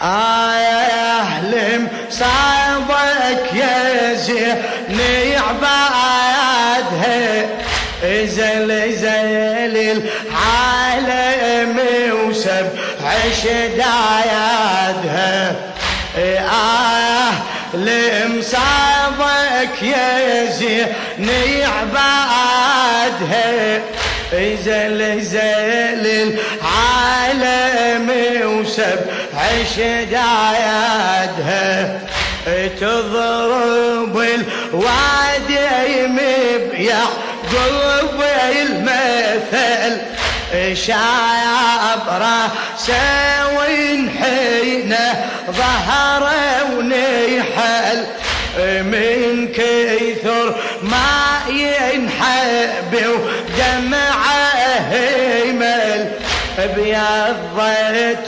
أهل مصابك يا زين عبادها زل العالم وسبع شدايدها أهل مصابك يا زين عبادها زل العالم وسبع شدايدها تضرب الوادي مبيع قلب المثل شاب راسه وينحينا ظهره ونحل من كثر ما ينحب ودمعه يمل بيضت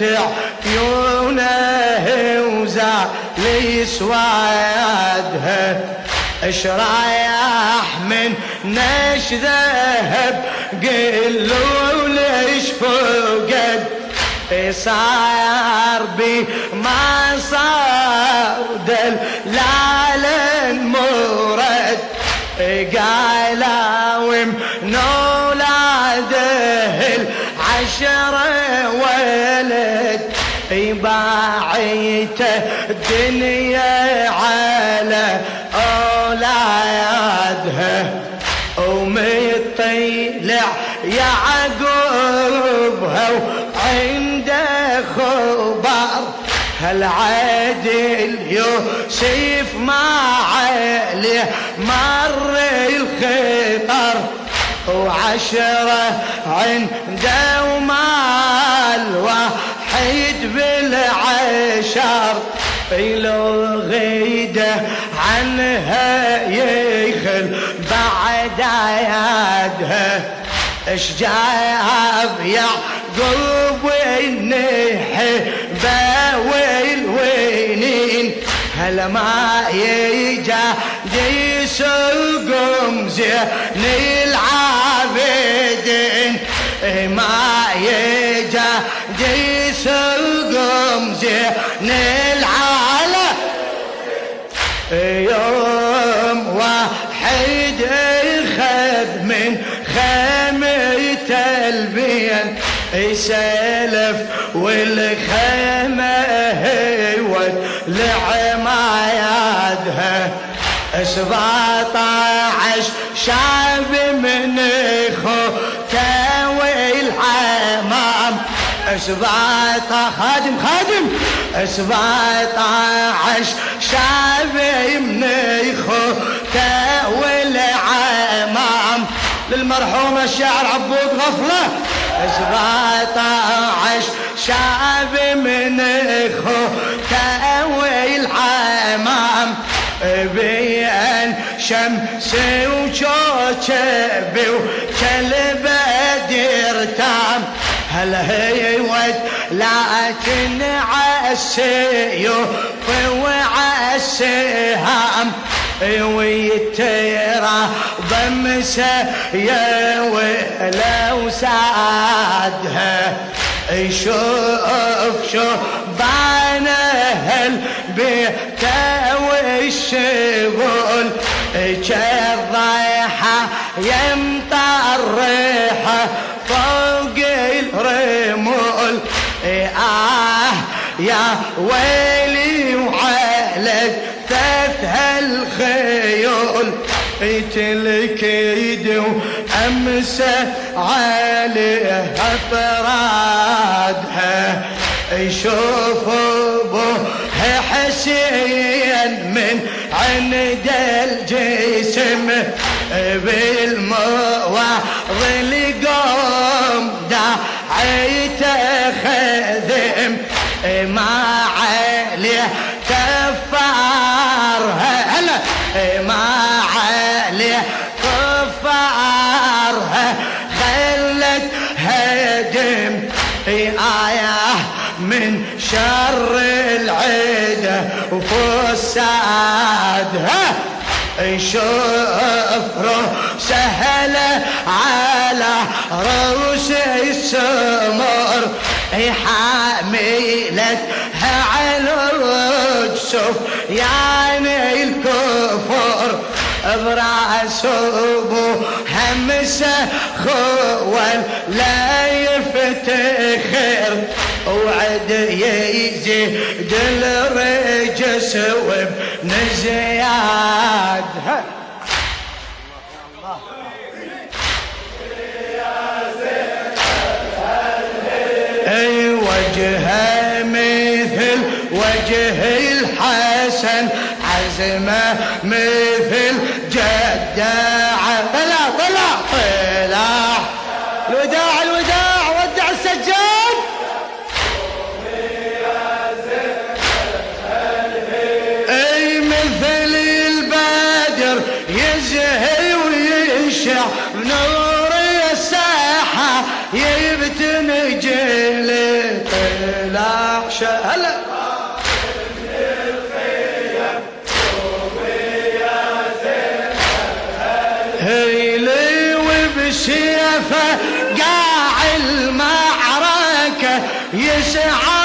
عيونه وزال سوادها اش رايح من نش ذهب قلوا ليش فقد صار بي ما صار دلال المرد قالاوم نولاده العشرة ولد باعيته الدنيا على أولادها ومطلع يعقوبها وعنده خبر هالعادل يوسف ما عليه مر الخطر وعشرة عنده ومال واحد بالعشر لو غيده عنها يخل بعد عيادها اش جاب يعقوب النحبة والوينين هلا ما يجا يسوقهم زين العابدين ما يجا يسوقهم زين العالم يوم واحد خذ من خيمة البين سلف والخيمة هيوت لعمايادها 17 شعب من اخوته والعمام 17 شعب من اخوته والعمام للمرحوم الشاعر عبود غفلة 17 شعب من اخوته والعمام بين شمس وشوشب وكلب ديرتام هل هيوت لكن عالسيوف وعالسهام ويترى بمسه يا ولو سعدها شوف بانه البيت والشغل كالضيحة يمطرحة فوق الرمول يا ويلي وعلى ثثها الخيول تلكيد وأمسى عليها طرادها يشوف أبوه حسين من عند الجسم بالمواضل قوم داعيته خذم ما عليه كفارها هلا ما عليه كفارها خلت هدم آية من شر العيدة وفسادها شوف سهلة على رؤوس السمر حاملتها على سفيان الكفر براس ابوها مسخول لا يفتخر وعد يزيد الرجس وابن زياد. اي وجهه مثل وجه الحسن عزمه مثل جداع. طلع الوداع ودع السجاد. اي مثل البدر يزهي ويشع بنور الساحه يبتن جيل. طلع هلا هيلي وبسيفه قاع المعركه يسعى